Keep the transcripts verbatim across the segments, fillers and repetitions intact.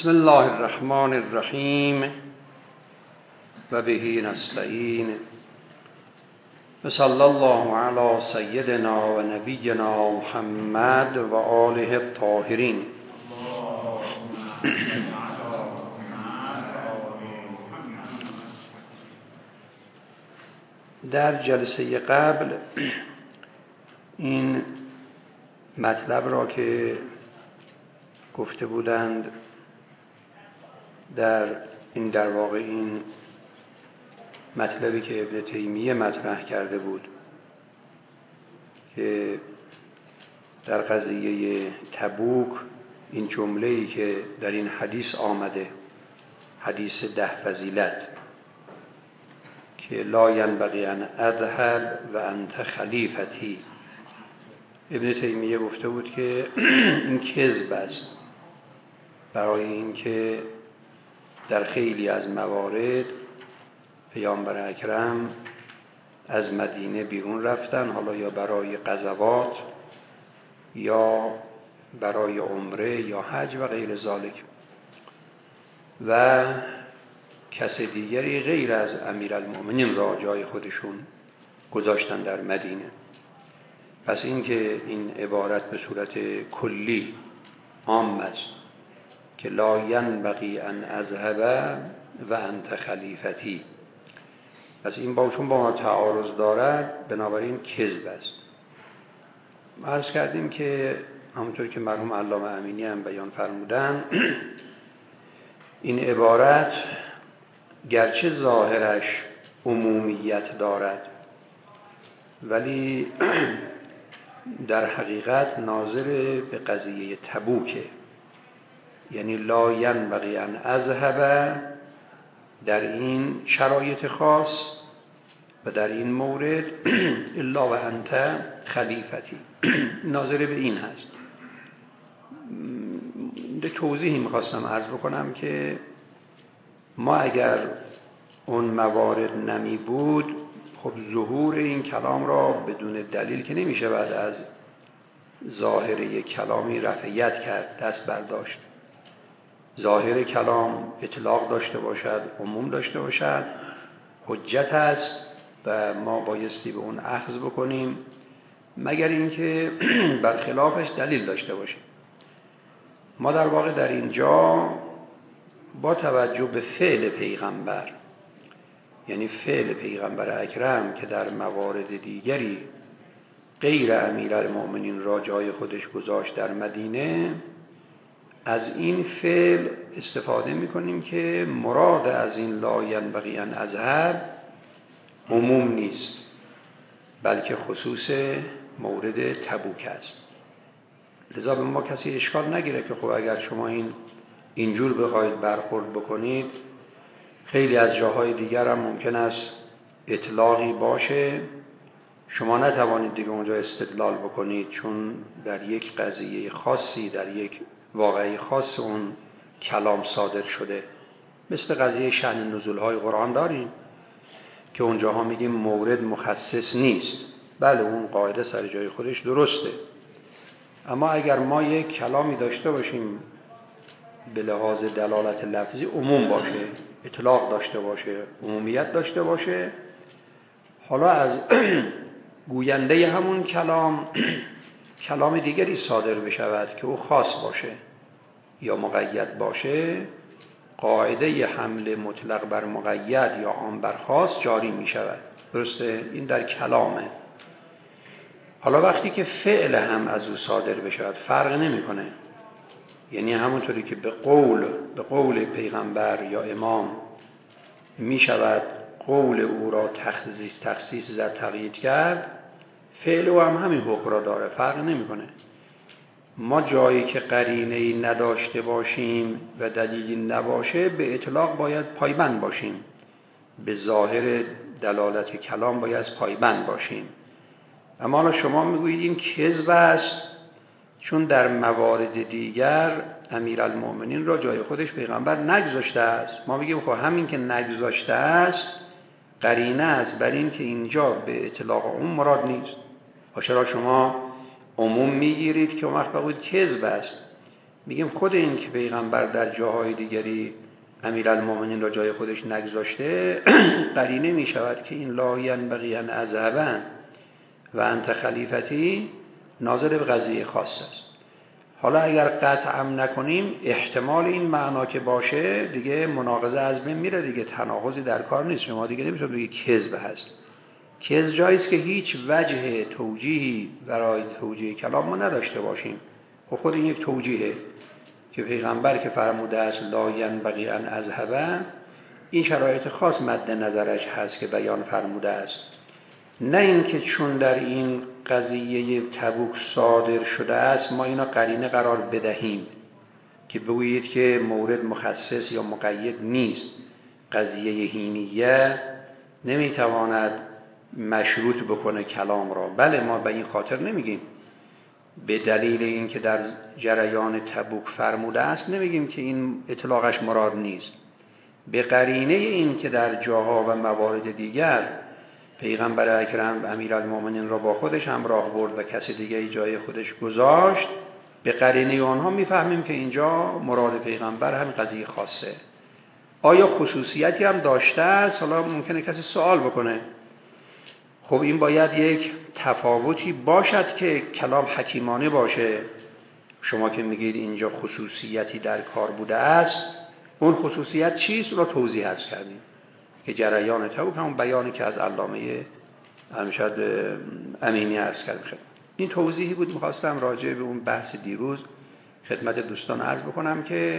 بسم الله الرحمن الرحیم و به نستعین و صلی الله علی سیدنا و نبینا محمد و آله الطاهرین. در جلسه قبل این مطلب را که گفته بودند در این در واقع این مطلبی که ابن تیمیه مطرح کرده بود که در قضیه تبوک این جمله‌ای که در این حدیث آمده، حدیث ده فضیلت، که لا ینبغی ان اذهب و انت خلیفتی، ابن تیمیه گفته بود که این کذب است، برای اینکه در خیلی از موارد پیامبر اکرم از مدینه بیرون رفتن، حالا یا برای غزوات یا برای عمره یا حج و غیر ذالک، و کس دیگری غیر از امیرالمؤمنین را جای خودشون گذاشتن در مدینه. پس اینکه این عبارت به صورت کلی عام است که لا ینبغی ان اذهب و انت خلیفتی، پس این باشون با ما تعارض دارد، بنابراین کذب است. ما عرض کردیم که همونطور که مرحوم علامه امینی هم بیان فرمودن، این عبارت گرچه ظاهرش عمومیت دارد ولی در حقیقت ناظر به قضیه تبوکه، یعنی لا ینبغی ان اذهب در این شرایط خاص و در این مورد الا و انت خلیفتی، ناظر به این هست. ده توضیحی میخواستم عرض بکنم که ما اگر اون موارد نمی بود، خب ظهور این کلام را بدون دلیل که نمیشه بعد از ظاهر یک کلامی رفعیت کرد، دست برداشت. ظاهر کلام اطلاق داشته باشد، عموم داشته باشد، حجت است و ما بایستی به اون اخذ بکنیم، مگر اینکه برخلافش دلیل داشته باشیم. ما در واقع در اینجا با توجه به فعل پیغمبر، یعنی فعل پیغمبر اکرم که در موارد دیگری غیر امیرالمؤمنین را جای خودش گذاشت در مدینه، از این فعل استفاده میکنیم که مراد از این لا ینبغی ان اذهب عموم نیست، بلکه خصوص مورد تبوک است. لذا به ما کسی اشکال نگیره که خب اگر شما این اینجور بخواید برخورد بکنید، خیلی از جاهای دیگر هم ممکن است اطلاقی باشه، شما نتوانید دیگه اونجا استدلال بکنید، چون در یک قضیه خاصی، در یک واقعی خاص اون کلام صادر شده. مثل قضیه شأن نزول‌های قرآن داریم که اونجاها میگیم مورد مخصص نیست. بله، اون قاعده سر جای خودش درسته، اما اگر ما یک کلامی داشته باشیم به لحاظ دلالت لفظی عموم باشه، اطلاق داشته باشه، عمومیت داشته باشه، حالا از گوینده همون کلام کلام دیگری صادر بشود که او خاص باشه یا مقید باشه، قاعده حمل مطلق بر مقید یا عام بر خاص جاری می شود. درسته؟ این در کلامه. حالا وقتی که فعل هم از او صادر بشود فرق نمی کنه، یعنی همونطوری که به قول به قول پیغمبر یا امام می شود قول او را تخصیص تخصیص زد تقیید کرد، فعل او هم همین حکم را داره، فرق نمی کنه. ما جایی که قرینه‌ای نداشته باشیم و دلیلی نباشه، به اطلاق باید پایبند باشیم، به ظاهر دلالت کلام باید پایبند باشیم. اما حالا شما میگویید این کذب است چون در موارد دیگر امیرالمؤمنین را جای خودش پیغمبر نگذاشته است. ما میگیم خب همین که نگذاشته است قرینه است بر این که اینجا به اطلاق اون مراد نیست. چرا شما عموم میگیرید که اون وقت بگوید کذب است؟ میگیم خود این که پیغمبر در جاهای دیگری امیرالمومنین را جای خودش نگذاشته قرینه می شود که این لا ینبغی ان اذهب و انت خلیفتی ناظر به قضیه خاص است. حالا اگر قطع هم نکنیم احتمال این معنا که باشه دیگه مناقضه از بین میره دیگه، تناقضی در کار نیست. شما دیگه نمیشه بگید کذب هست. کذب جاییست که هیچ وجه توجیهی برای توجیه کلام ما نداشته باشیم. خب خود این یک توجیهه که پیغمبر که فرموده است لا ینبغی ان اذهب، این شرایط خاص مد نظرش هست که بیان فرموده است، نه اینکه چون در این قضیه تبوک صادر شده است ما اینا قرینه قرار بدهیم که بگویید که مورد مخصص یا مقید نیست. قضیه هینیه نمیتواند مشروط بکنه کلام را. بله ما به این خاطر نمیگیم به دلیل اینکه در جریان تبوک فرموده است نمیگیم که این اطلاقش مراد نیست. به قرینه این که در جاها و موارد دیگر پیغمبر اکرم امیرالمومنین را با خودش همراه برد و کسی دیگه جای خودش گذاشت، به قرینه آنها میفهمیم که اینجا مراد پیغمبر هم قضیه خاصه. آیا خصوصیتی هم داشته است؟ حالا ممکنه کسی سوال بکنه خب این باید یک تفاوتی باشد که کلام حکیمانه باشه. شما که میگید اینجا خصوصیتی در کار بوده است، اون خصوصیت چیست را توضیح عرض کردیم که جریان تبوک همون بیانی که از علامه امشد امینی عرض کردیم. این توضیحی بود میخواستم راجع به اون بحث دیروز خدمت دوستان عرض بکنم که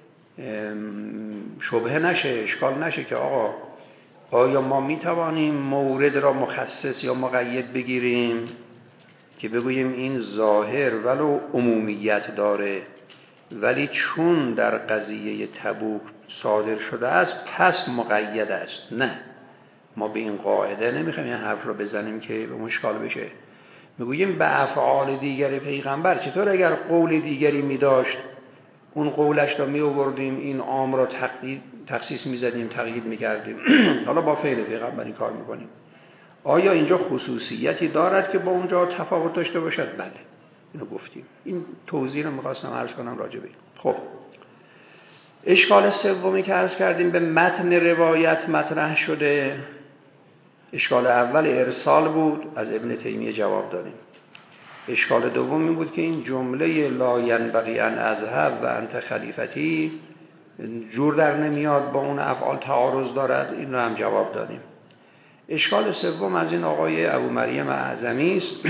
شبهه نشه، اشکال نشه که آقا آیا ما میتوانیم مورد را مخصص یا مقید بگیریم که بگوییم این ظاهر ولو عمومیت داره ولی چون در قضیه تبوک صادر شده است پس مقید است؟ نه، ما به این قاعده نمیخوایم این حرف رو بزنیم که به مشکال بشه. میگوییم به افعال دیگر پیغمبر چطور اگر قول دیگری میداشت اون قولش را می آوردیم این عام را تخصیص میزدیم تقیید میکردیم حالا با فعل پیغمبر این کار میکنیم. آیا اینجا خصوصیتی دارد که با اونجا تفاوت داشته باشد؟ بله، اینو گفتیم. این توضیح رو میخواستم عرض کنم راجع به این. خب اشکال سومی که عرض کردیم به متن روایت مطرح شده. اشکال اول ارسال بود، از ابن تیمیه جواب دادیم. اشکال دوم این بود که این جمله لا ینبغی ان اذهب و انت خلیفتی جور در نمیاد، با اون افعال تعارض دارد، این رو هم جواب دادیم. اشکال سوم از این آقای ابو مریم اعظمی است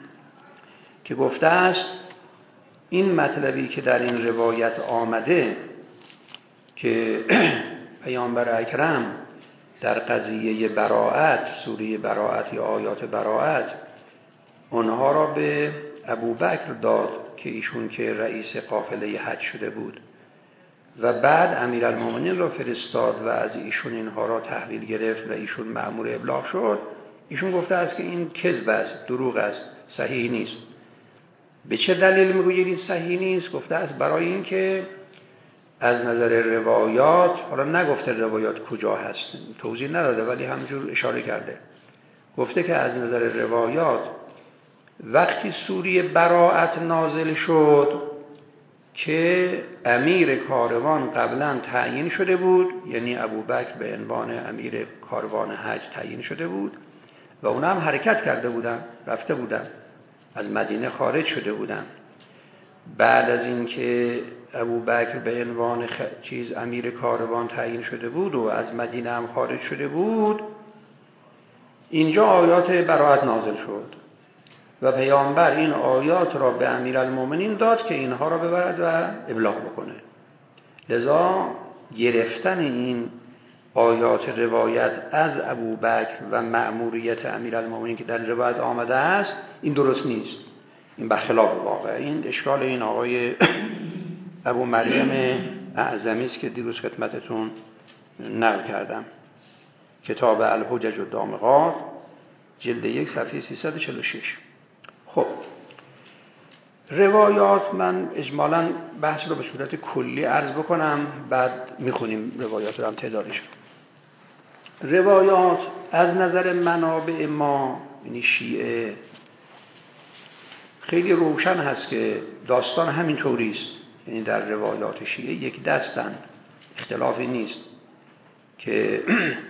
که گفته است این مطلبی که در این روایت آمده که پیامبر اکرم در قضیه براءت، سوره براءت یا آیات براءت، اونها را به ابوبکر داد که ایشون که رئیس قافله حج شده بود و بعد امیرالمومنین را فرستاد و از ایشون اینها را تحویل گرفت و ایشون مأمور ابلاغ شد. ایشون گفته است که این کذب است، دروغ است، صحیح نیست. به چه دلیل میگویید این صحیح نیست؟ گفته است برای این که از نظر روایات، حالا نگفته روایات کجا هست، توضیح نداده ولی همجور اشاره کرده، گفته که از نظر روایات وقتی سوره براءت نازل شد که امیر کاروان قبلا تعیین شده بود، یعنی ابوبکر به عنوان امیر کاروان حج تعیین شده بود و اونا هم حرکت کرده بودن، رفته بودن، از مدینه خارج شده بودن. بعد از اینکه ابوبکر به عنوان خ... چیز امیر کاروان تعیین شده بود و از مدینه هم خارج شده بود، اینجا آیات براءت نازل شد و پیامبر این آیات را به امیرالمومنین داد که اینها را ببرد و ابلاغ بکنه. لذا گرفتن این آیات روایت از ابوبکر و مأموریت امیرالمومنین که در روایت آمده است این درست نیست، این برخلاف واقع. این اشکال این آقای ابو مریم اعظمی است که دیروز خدمتتون نقل کردم. کتاب الحجج و الدامغات جلد یک صفحه سیصد و چهل و شش. خب روایات من اجمالاً بحث رو به صورت کلی عرض بکنم، بعد میخونیم روایات رو هم تعدادش. روایات از نظر منابع ما یعنی شیعه خیلی روشن هست که داستان همین طوری است. یعنی در روایات شیعه یک دستن، اختلافی نیست که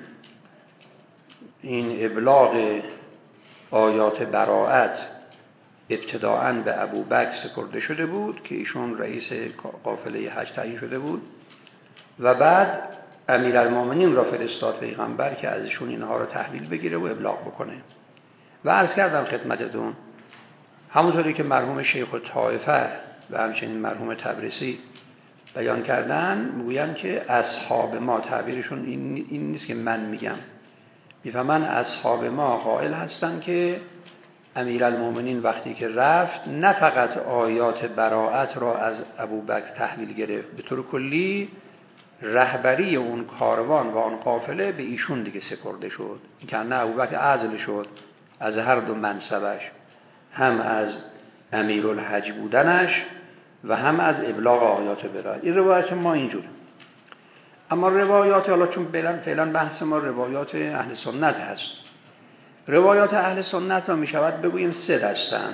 این ابلاغ آیات براءت ابتداءً به ابوبکر سپرده شده بود که ایشون رئیس قافله حج تعیین شده بود و بعد امیرالمومنین را فرستاد پیغمبر که ازشون اینها را تحویل بگیره و ابلاغ بکنه. و عرض کردم خدمتتون همونطوری که مرحوم شیخ طائفه و همچنین مرحوم تبریسی بیان کردن، میگویند که اصحاب ما، تعبیرشون این, این نیست که من میگم، میفهمن اصحاب ما قائل هستن که امیرالمومنین وقتی که رفت نه فقط آیات براءت را از ابوبکر تحویل گرفت، به طور کلی رهبری اون کاروان و اون قافله به ایشون دیگه سپرده شد، که نه ابوبکر عزل شد از هر دو منصبش، هم از امیرالحج بودنش و هم از ابلاغ آیات براءت. این روایت ما اینجوره. اما روایات، حالا چون فعلا بحث ما روایات اهل سنت هست، روایات اهل سنت را می شود بگوییم سه دستن.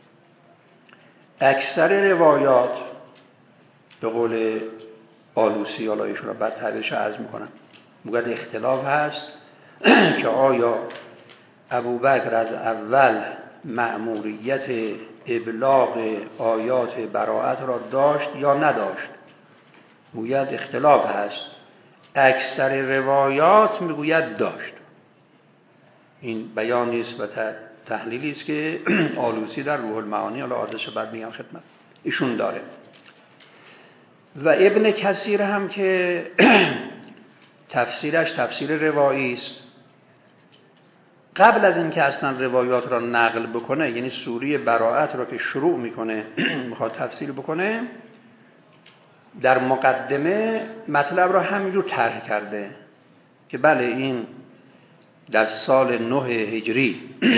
اکثر روایات به قول آلوسی، حالا ایشون را بعد تعبیرش عرض میکنم، میگه اختلاف هست که آیا ابوبکر از اول مأموریت ابلاغ آیات براءت را داشت یا نداشت. میگوید اختلاف هست. اکثر روایات میگوید داشت. این بیان نیست و تحلیلی است که آلوسی در روح المعانی، حالا آدرسش بعد میگم خدمت، ایشون داره. و ابن کثیر هم که تفسیرش تفسیر روایی است، قبل از اینکه اصلا روایات را نقل بکنه، یعنی سوره براءت را که شروع میکنه میخواد تفسیر بکنه، در مقدمه مطلب را همینجور طرح کرده که بله این در سال نه هجری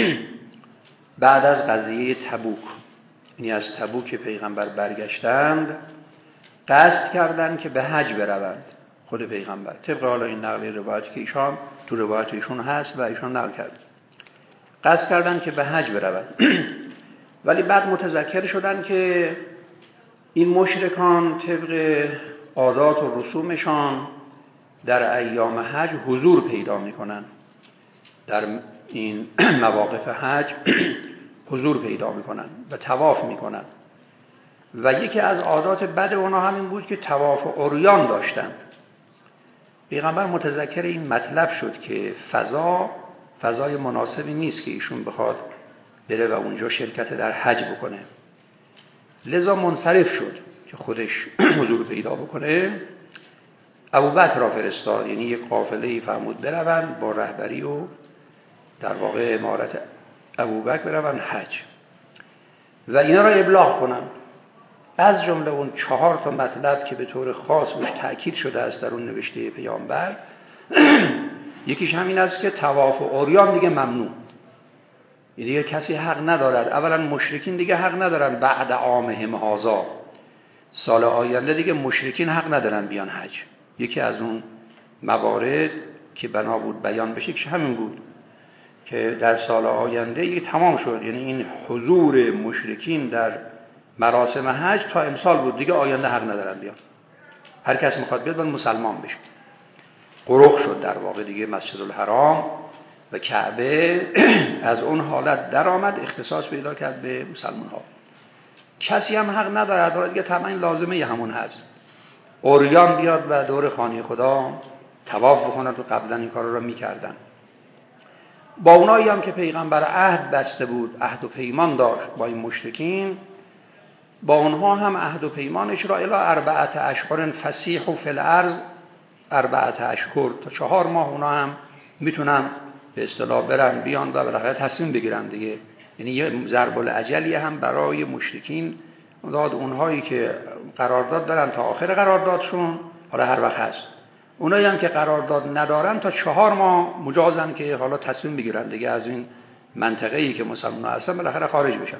بعد از قضیه تبوک، یعنی از تبوک پیغمبر برگشتند، قصد کردند که به حج بروند. خود پیغمبر طبق حالا این نقل روایتی که ایشان تو روایت ایشون هست و ایشان نقل کرد، قصد کردند که به حج بروند. ولی بعد متذکر شدند که این مشرکان طبق عادات و رسومشان در ایام حج حضور پیدا میکنن، در این مواقف حج حضور پیدا میکنن و طواف میکنن. و یکی از عادات بد اونا همین بود که طواف عریان داشتن. پیغمبر متذکر این مطلب شد که فضا فضای مناسبی نیست که ایشون بخواد بره و اونجا شرکت در حج بکنه، لذا منصرف شد که خودش حضور پیدا بکنه. ابوبکر را فرستاد، یعنی یک قافله‌ای فرمود بروند با رهبری و در واقع امارت ابوبکر بروند حج و اینا را ابلاغ کنن. از جمله اون چهار تا مطلب که به طور خاص روش تأکید شده است در اون نوشته پیامبر، یکیش همین است که طواف عریان دیگه ممنوع، دیگه کسی حق ندارد، اولا مشرکین دیگه حق ندارن بعد عامهم هذا، سال آینده دیگه مشرکین حق ندارن بیان حج. یکی از اون موارد که بنا بود بیان بشه که همین بود که در سال آینده یه تمام شد، یعنی این حضور مشرکین در مراسم حج تا امسال بود، دیگه آینده حق ندارن بیان. هر کس میخواد بیاد باید مسلمان بشه. قرق شد در واقع دیگه مسجد الحرام و کعبه از اون حالت در آمد، اختصاص پیدا کرد به مسلمان ها. کسی هم حق نداره، حالا دیگه طبعا لازمه یه همون هست، عریان بیاد و دور خانه خدا طواف بکنن و قبلا این کار را میکردن. با اونایی هم که پیغمبر عهد بسته بود، عهد و پیمان داشت با این مشرکین، با اونها هم عهد و پیمانش را الی اربعه اشهر فسیحوا فی الارض، اربعه اشهر تا چهار ماه اونا هم میتونن به اصطلاح برن بیان و بالاخره تصمیم بگیرن دیگه. یعنی یه ضرب الاجلی هم برای مشرکین داد، اونهایی که قرارداد دارن تا آخر قراردادشون، حالا هر وقت هست، اونایی هم که قرارداد ندارن تا چهار ماه مجازن که حالا تصمیم بگیرن دیگه از این منطقه‌ای که مسلمان‌ها هستن بالاخره خارج بشن.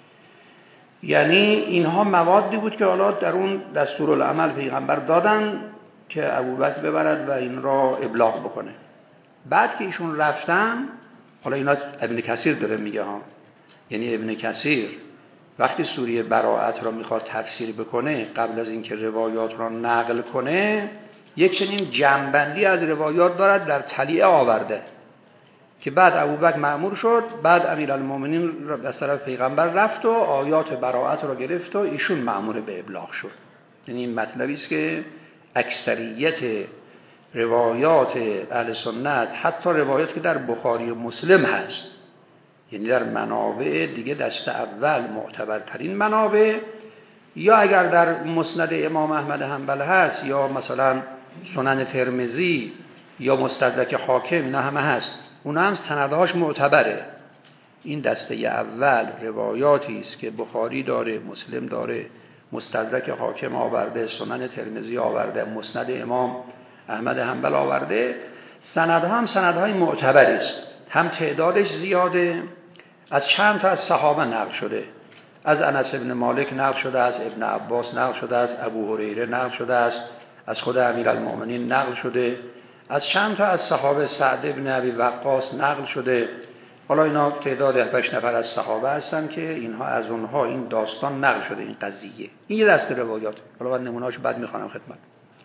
یعنی اینها موادی بود که حالا در اون دستورالعمل پیغمبر دادن که ابوبکر ببرد و این را ابلاغ بکنه. بعد که ایشون رفتن، حالا اینا ابن کثیر داره میگه ها، یعنی ابن کثیر وقتی سوره براءت را میخواد تفسیر بکنه قبل از اینکه روایات را نقل کنه یک چنین جمع‌بندی از روایات دارد در تلیعه آورده که بعد ابوبکر مأمور شد، بعد امیرالمومنین از طرف پیغمبر رفت و آیات براءت را گرفت و ایشون مأمور به ابلاغ شد. یعنی این مطلبی است که اکثریت روایات اهل سنت، حتی روایات که در بخاری و مسلم هست، یعنی در منابع دیگه دست اول معتبرترین منابع، یا اگر در مسند امام احمد حنبل هست یا مثلا سنن ترمذی یا مستدرک حاکم، اینا همه هست، اونا هم سندهاش معتبره. این دسته اول روایاتی است که بخاری داره، مسلم داره، مستدرک حاکم آورده، سنن ترمذی آورده، مسند امام احمد حنبل آورده. سندها هم سندهای معتبری است، هم تعدادش زیاده، از چند تا از صحابه نقل شده، از انس ابن مالک نقل شده، از ابن عباس نقل شده، از ابو هریره نقل شده است، از خود امیرالمومنین نقل شده، از چند تا از صحابه سعد ابن ابی وقاص نقل شده. حالا اینا تعداد هشت نفر از صحابه هستن که اینها از اونها این داستان نقل شده، این قضیه. این یه دسته روایات، حالا بعد نمونه‌هاشو بعد میخوام خدمت.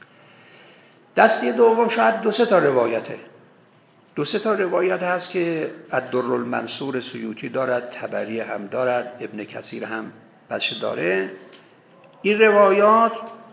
دسته دوم شاید دو سه تا روایته. دو سه تا روایت هست که الدرالمنصور سیوطی دارد، طبری هم دارد، ابن کثیر هم بچه داره. این روایات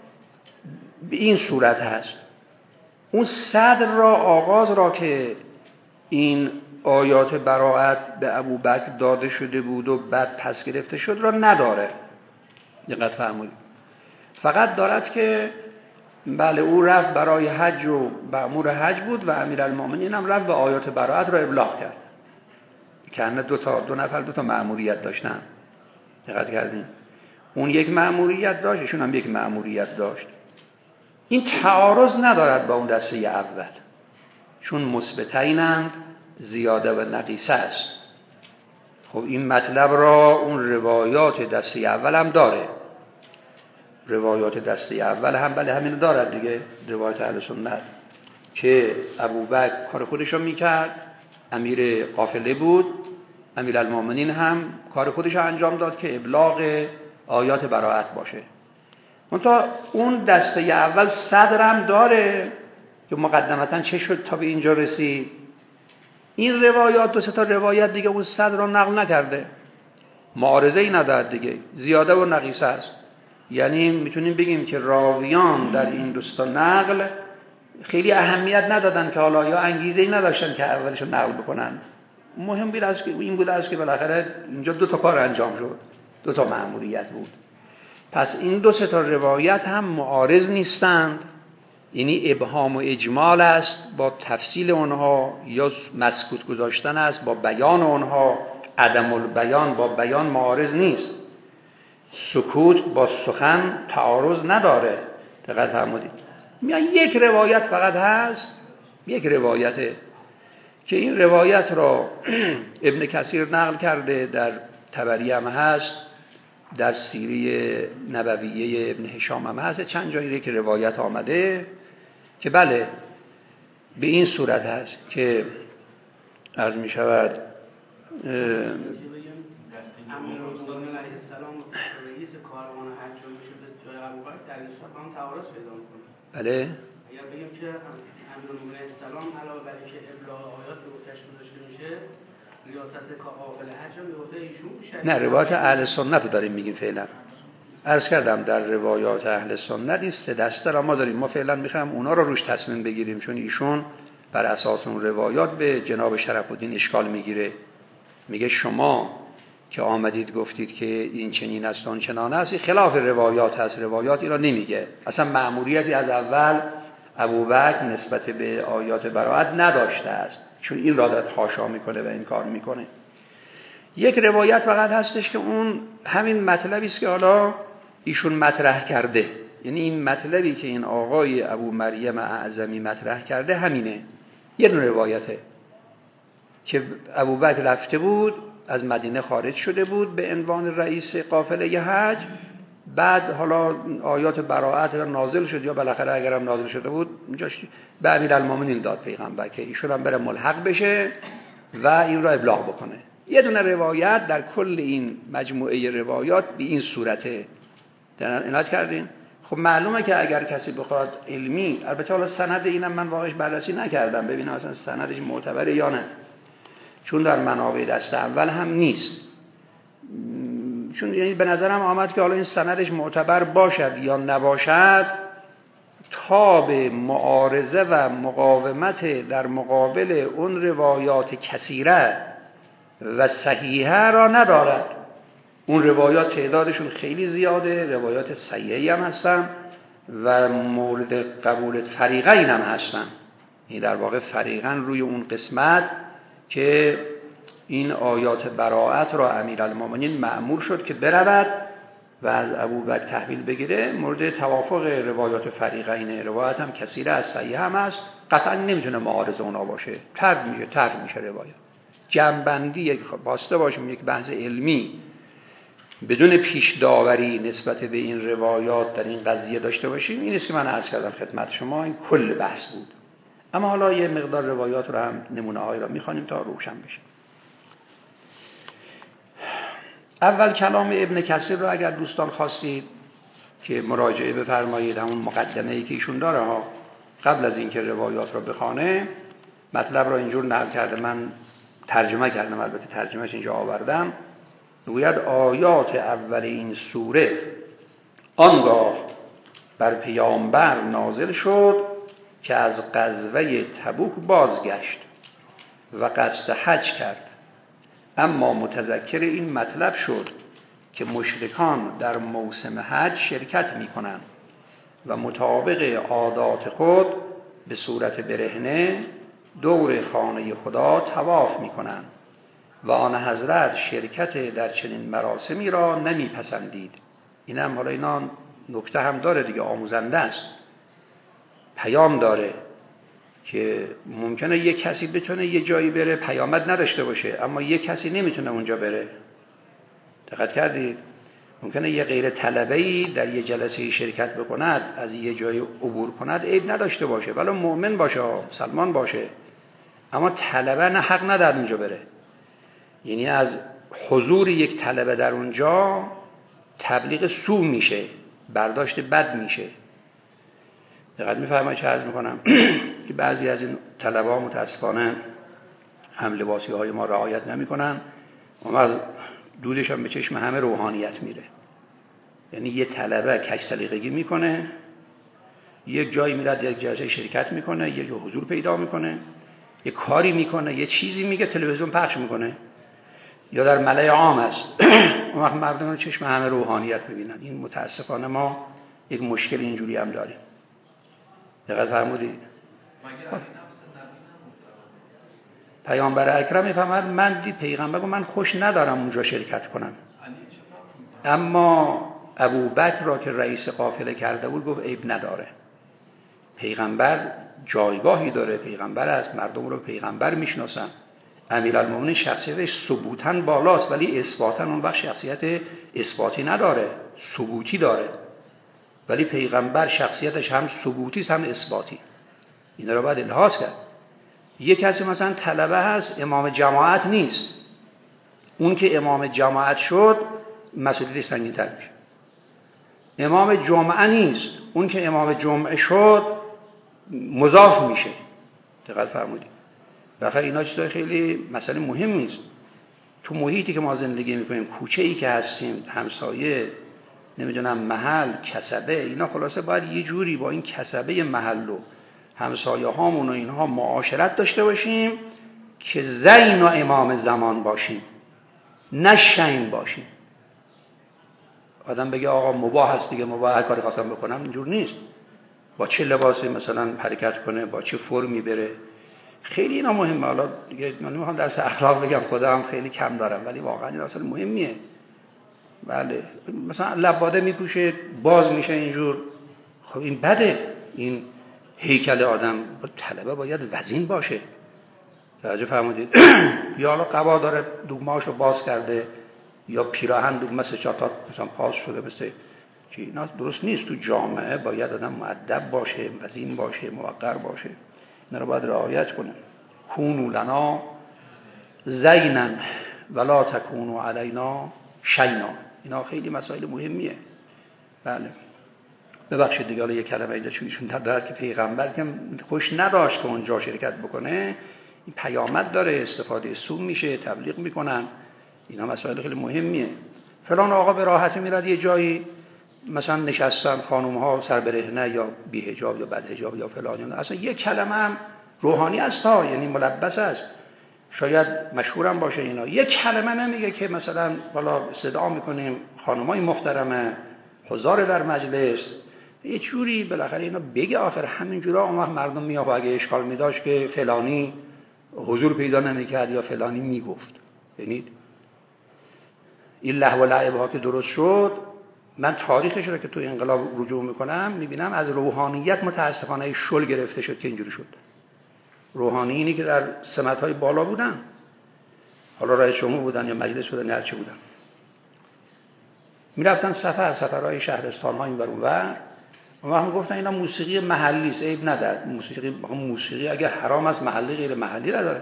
به این صورت هست: اون صدر را، آغاز را که این آیات براءت به ابوبکر داده شده بود و بعد پس گرفته شد را نداره. دقت فرمایید. فقط دارد که بله او رفت برای حج و مأمور حج بود و امیرالمومنین هم رفت و آیات براءت را ابلاغ کرد. که همه دو تا دو نفر دو تا مأموریت داشتن. دقت کردین؟ اون یک مأموریت داشت، ایشون هم یک مأموریت داشت. این تعارض ندارد با اون دسته اول، چون مثبتینند، زیاده و نقیصه است. خب این مطلب را اون روایات دسته اول هم داره. روایات دسته اول هم بله همین دارد دیگه، روایات اهل سنت، که ابوبکر کار خودش رو میکرد، امیر قافله بود، امیرالمومنین هم کار خودش رو انجام داد که ابلاغ آیات براءت باشه. منتها اون دسته اول صدرم داره که مقدمتا چه شد تا به اینجا رسید. این روایات دو سه تا روایت دیگه اون صدر رو نقل نکرده، معارضه ای ندارد دیگه، زیاده و نقیصه است. یعنی میتونیم بگیم که راویان در این دو تا نقل خیلی اهمیت ندادن، که حالا یا انگیزه ای نداشتن که اولشو نقل بکنن. مهم بود از که این بود از که بالاخره اینجا دو تا کار انجام شد، دو تا مأموریت بود. پس این دو سه تا روایت هم معارض نیستند، یعنی ابهام و اجمال است با تفصیل اونها، یا مسکوت گذاشتن است با بیان اونها. عدم البیان با بیان معارض نیست، سکوت با سخن تعارض نداره. دقت فرمودید؟ میان یک روایت فقط هست، یک روایته که این روایت را ابن کثیر نقل کرده، در طبری هم هست، در سیره نبویه ابن هشام هم هست، چند جایی که روایت آمده که بله به این صورت هست که عرض می شود بله اگر بگیم که امیرالمومنین علیه السلام علاوه بر اینکه ابلاغ آیات رو تشکیل داشته میشه، ریاست قافله حج هم به ایشون میشه. نه، روایات اهل سنت رو داریم میگیم فعلا. عرض کردم در روایات اهل سنت این سه دسته را ما داریم، ما فعلا میخوایم اونا رو روش تصمیم بگیریم، چون ایشون بر اساس اون روایات به جناب شرف الدین اشکال میگیره. میگه شما که آمدید گفتید که این چنین است اون چنان است، خلاف روایات هست، روایاتی را نمیگه. اصلا مأموریتی از اول ابوبکر نسبت به آیات براءت نداشته است، چون این را داد حاشا میکنه و این کار میکنه. یک روایت فقط هستش که اون همین مطلبی است که حالا ایشون مطرح کرده، یعنی این مطلبی که این آقای ابو مریم اعظمی مطرح کرده همینه. یه دونه روایته که ابوبکر رفته بود، از مدینه خارج شده بود به عنوان رئیس قافله حج، بعد حالا آیات براءت نازل شد، یا بالاخره اگرم نازل شده بود اینجاش به امیرالمومنین داد پیغمبر که ایشون هم بره ملحق بشه و این را ابلاغ بکنه. یه دونه روایت در کل این مجموعه روایات به این صورته. عنایت کردین؟ خب معلومه که اگر کسی بخواد علمی، البته حالا سند اینم من واقعش بررسی نکردم ببینم اصلا سندش معتبره یا نه، چون در منابع دست اول هم نیست، چون یعنی به نظرم آمد که حالا این سندش معتبر باشد یا نباشد، تاب معارضه و مقاومت در مقابل اون روایات کثیره و صحیحه را ندارد. اون روایات تعدادشون خیلی زیاده، روایات صحیحی هم هستن و مورد قبول فریقین هم هستن. این در واقع فریقین روی اون قسمت که این آیات براءت را امیرالمومنین مأمور شد که برود و از ابوبکر تحویل بگیره، مورد توافق روایات فریقین. روایت هم کثیره از صحیح هم هست، قطعا نمیتونه معارض اونا باشه، ترد میشه ترد میشه روایت. جنبندی یک باسته باشیم یک بحث علمی بدون پیش داوری نسبت به این روایات در این قضیه داشته باشیم، این است که من عرض کردم خدمت شما، این کل بحث بود. اما حالا یه مقدار روایات رو هم نمونه هایی را میخوانیم تا روشن بشه. اول کلام ابن کثیر رو اگر دوستان خواستید که مراجعه بفرمایید، همون مقدمه‌ای که ایشون داره ها، قبل از اینکه روایات رو بخونه مطلب رو اینجور نقل کرده، من ترجمه کردم، البته ترجمهش اینجا آوردم. میگوید آیات اول این سوره آنگاه بر پیامبر نازل شد که از غزوه تبوک بازگشت و قصد حج کرد، اما متذکر این مطلب شد که مشرکان در موسم حج شرکت می کنند و مطابق عادات خود به صورت برهنه دور خانه خدا طواف می کنند و آن حضرت شرکت در چنین مراسمی را نمی پسندید. این هم حالا اینا نکته هم داره دیگه، آموزنده است، پیام داره که ممکنه یک کسی بتونه یه جایی بره پیامد نداشته باشه، اما یک کسی نمیتونه اونجا بره. دقت کردید؟ ممکنه یه غیر طلبه‌ای در یه جلسه شرکت بکند، از یه جایی عبور کند، عیب نداشته باشه، ولی مؤمن باشه، مسلمان باشه، اما طلبه نه حق نداره اونجا بره. یعنی از حضور یک طلبه در اونجا تبلیغ سو میشه، برداشت بد میشه. دقت می‌فرمایید چه عرض می‌کنم که بعضی از این طلبه‌ها متأسفانه هم لباسی‌های ما رعایت نمی‌کنن، اما دودش هم به چشم همه روحانیت میره. یعنی یه طلبه کج سلیقگی میکنه، یک جایی میره یک جلسه شرکت میکنه، یه جا حضور پیدا میکنه، یه کاری میکنه، یه چیزی میگه، تلویزیون پخش میکنه یا در ملأ عام است. اون وقت مردم رو چشم همه روحانیت میبینن. این متأسفانه ما یک مشکل اینجوری هم داریم. دقیقا فرمودید؟ پیامبر اکرم میفهمد من دید پیغمبر گفت من خوش ندارم اونجا شرکت کنم، اما ابوبکر را که رئیس قافله کرده بود گفت عیب نداره، پیغمبر جایگاهی داره، پیغمبر است، مردم رو پیغمبر میشناسن. امیرالمومنین شخصیتش ثبوتاً بالاست ولی اثباتاً اون وقت شخصیت اثباتی نداره، ثبوتی داره، ولی پیغمبر شخصیتش هم ثبوتی است هم اثباتی. اینا رو باید الحاظ کرد. یک کسی مثلا طلبه هست، امام جماعت نیست، اون که امام جماعت شد مسئولیتش سنگین‌تر میشه. امام جمعه نیست، اون که امام جمعه شد مضاف میشه. دقت فرمودید؟ بخاطر اینا چیزای خیلی مسئله مهم نیست. تو محیطی که ما زندگی میکنیم، کوچه‌ای که هستیم، همسایه، نمیدونم محل، کسبه، اینا خلاصه باید یه جوری با این کسبه محل و همسایه هامون و اینها معاشرت داشته باشیم که زین و امام زمان باشیم، نه شین باشیم. آدم بگه آقا مباح هست دیگه، مباح هر کاری خواستم بکنم، اینجور نیست. با چه لباسی مثلا حرکت کنه، با چه فرمی بره، خیلی اینا مهمه. حالا دیگه من نمیخوام درس اخلاق بگم، خودم خیلی کم دارم، ولی واقعا این اصلا مهمیه. بله مثلا لباده میپوشه باز میشه اینجور، خب این بده. این هیکل آدم طلبه باید وزین باشه. توجه فرمودید؟ یا حالا قبا داره دوماشو باز کرده، یا پیراهن دومه سه چهار تا مثلا پاس شده، مثل چی، اینا درست نیست. تو جامعه باید آدم مؤدب باشه، وزین باشه، موقر باشه. اینا رو باید رعایت کنه. کونوا لنا زینا ولا تکونوا علینا شینا. اینا خیلی مسائل مهمیه. بله ببخشید دیگه، حالا یک کلمه اینجا چونشون داره که پیغمبر که خوش نداشت که اونجا شرکت بکنه، این پیامد داره، استفاده سو میشه، تبلیغ میکنن، اینا مسائل خیلی مهمیه. فلان آقا به راحتی میرد یه جایی مثلا نشستن خانم ها سر برهنه یا بی حجاب یا بد حجاب یا فلان، اصلا یک کلمه هم روحانی است ها، یعنی ملبس است، شاید مشهورم باشه اینا، یک کلمه نمیگه که مثلا والا صدا میکنیم خانمای محترمه حضار در مجلس، یه جوری بالاخره اینا بگه آخر همینجورا. اون وقت مردم میاد اگه اشکال میداشت که فلانی حضور پیدا نمیکرد یا فلانی میگفت. یعنی این لهو و لعب ها که درست شد، من تاریخش رو که تو انقلاب رجوع میکنم میبینم از روحانیت متاسفانه شل گرفته شد که اینجوری شد. روحانیینی که در سمت‌های بالا بودن، حالا رئیس جمهور بودن یا مجلس بودن یا هرچی بودن، میرفتن سفر سفرهای شهرستان‌ها این ور اون ور، و ما هم گفتن اینا موسیقی محلی است، عیب نداره. موسیقی موسیقی اگه حرام است، محلی غیر محلی نداره.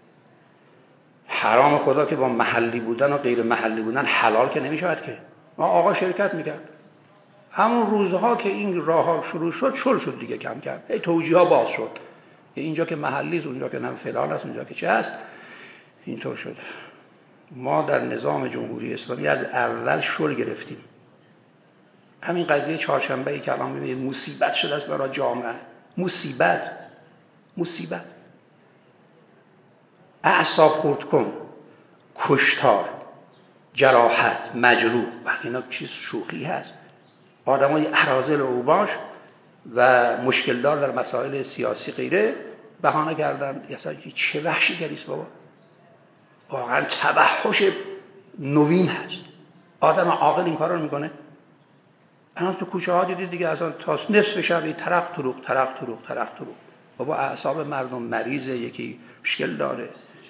حرام خدا که با محلی بودن و غیر محلی بودن حلال که نمیشود که. ما آقا شرکت میکرد همون روزها که این راه‌ها شروع شد، شل شد دیگه کم کم، ای توجیه‌ها باز شد، اینجا که محلی است، اونجا که نم فلان است، اونجا که چه است، اینطور شد. ما در نظام جمهوری اسلامی از اول شل گرفتیم. همین قضیه چهارشنبه ای که الان میبینید مصیبت شده است برای جامعه، مصیبت مصیبت اعصاب خورد کن، کشتار، جراحت، مجروح، وقتی اینا چیز شوخی هست. آدمای اراذل و اوباش و مشکل دار در مسائل سیاسی غیره بهانه کردن اصلا چه وحشیگریست بابا، واقعا تبحش نوین هست. آدم عاقل این کارا رو میکنه؟ الان تو کوچه ها دیدید دیگه، اصلا تا نصف شب ترق تروق ترق تروق ترق تروق. بابا اعصاب مردم مریضه، یکی مشکل داره.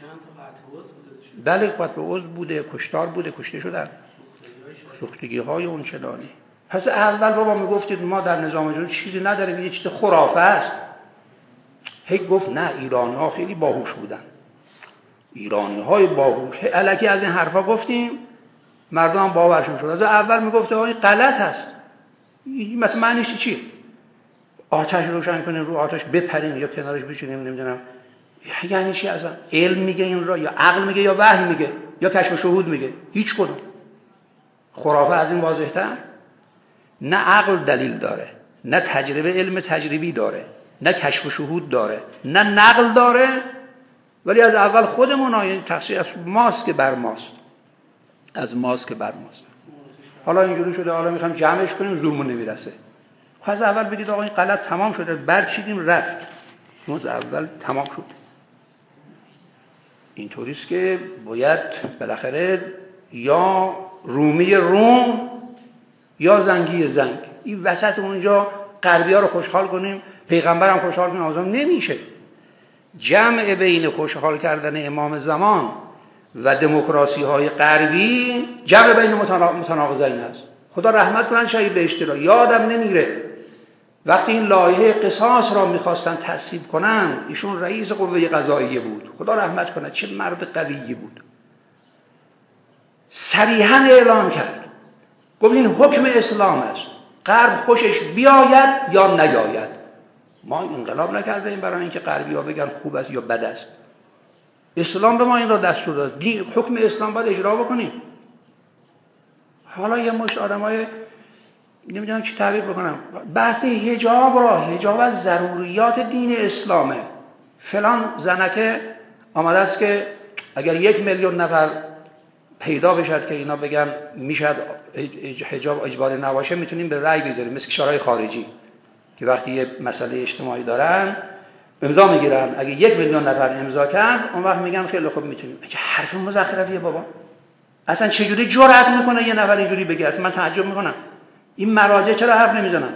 بله قطع عضو بوده، کشتار بوده، کشته شدن، سوختگی های اون چنانی. پس اول بابا میگفتید ما در نظام جمهوری چیزی نداریم، یه چیز خرافه است. هی گفت نه ایرانی ها خیلی باهوش بودن، ایرانی های باهوش. الکی از این حرفا گفتیم، مردم هم باورشون شد. از اول میگفت این غلط است. مثلا معنیش چیه؟ آتش روشن کنیم، رو آتش بپریم یا کنارش بشینیم، نمیدونم یعنی چی اصلا؟ علم میگه این را، یا عقل میگه، یا وحی میگه، یا کشف شهود میگه؟ هیچ کدوم. خرافه از این واضح‌تر؟ نه عقل دلیل داره، نه تجربه علم تجربی داره، نه کشف شهود داره، نه نقل داره، ولی از اول خودمون آیه تقصیر از ماست که بر ماست، از ماست که بر ماست. حالا اینجوری شده، حالا میخوام جمعش کنیم، زورمون نمیرسه. خب از اول بگید آقا این غلط تمام شده، برچیدیم رفت. از اول تمام شد. اینطوریست که باید بالاخره یا رومی روم یا زنگی زنگ، این وسط اونجا غربی‌ها رو خوشحال کنیم، پیغمبر هم خوشحال کنیم، آزم نمیشه. جمع بین خوشحال کردن امام زمان و دموکراسی های غربی جمع بین متناقضین است. خدا رحمت کنن شهید بهشتی را. یادم نمیره وقتی این لایحه قصاص را میخواستن تصویب کنن، ایشون رئیس قوه قضاییه بود، خدا رحمت کنه، چه مرد قویی بود. صریحا اعلام کرد، گفت این حکم اسلام است، غرب خوشش بیاید یا نیاید. ما انقلاب نکردیم برای اینکه غربی‌ها بگن خوب است یا بد است. اسلام به ما این را دستور داد، حکم اسلام باید اجرا بکنیم. حالا یه مشت آدمای نمیدونم چی تعبیر بکنم، بحث حجاب را، حجاب از ضروریات دین اسلامه. فلان زنکه آمده است که اگر یک میلیون نفر پیدا بشد که اینا بگن میشد حجاب اجباری نباشه، میتونیم به رأی بذاریم، مثل کشورهای خارجی که وقتی یه مسئله اجتماعی دارن امضا میگیرن، اگه یک میلیون نفر امضا کرد اون وقت میگن خیلی خوب میتونیم. چه حرف مزخرفیه بابا، اصلا چجوری جرأت میکنه یه نفر اینجوری بگه؟ اصلا من تعجب میکنم این مراجع چرا حرف نمیزنن؟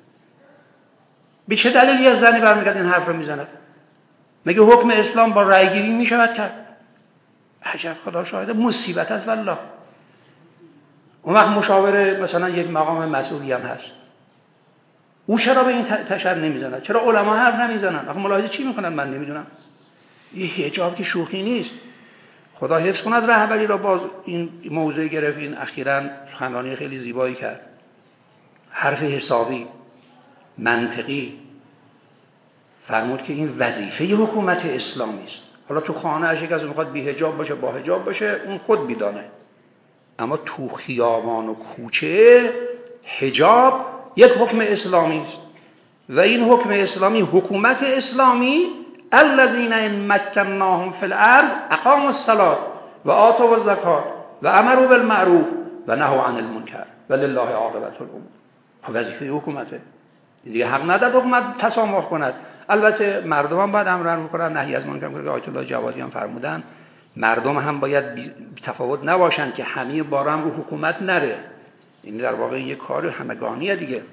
به چه دلیل یه زنی برمیگرد این حرف رو میزنه؟ مگه حکم اسلام با رأی گیری میشود کرد؟ عجب، خدا شاهده، مصیبت است والله. اون وقت مشاور مثلا یک مقام مسئولی هم هست، او چرا به این تشر نمیزنه؟ چرا علما حرف نمیزنن؟ آخه ملاحظه چی میکنن من نمیدونم. این حجاب که شوخی نیست. خدا حفظ کند رهبری را. باز این موضوع گرفت، این اخیراً سخنرانی خیلی زیبایی کرد، حرف حسابی منطقی، فرمود که این وظیفه حکومت اسلامی است. حالا تو خانه اگه کسی میخواد بی حجاب باشه با حجاب باشه اون خود میدانه، اما تو خیابان و کوچه حجاب یک حکم اسلامی است و این حکم اسلامی، حکومت اسلامی، الذین ان مکناهم فی الارض اقاموا الصلاة و آتوا الزکات و امروا بالمعروف و نهوا عن المنکر ولله عاقبة الامور. وظیفه حکومته دیگه، حق نداره حکومت تسامح کند. البته مردم هم باید امر میکنن، نهی از منکر میکنن. آیت الله جوادی هم فرمودن مردم هم باید بی تفاوت نباشن که همه بارم رو حکومت نره. این در واقع یک کار همگانیه دیگه.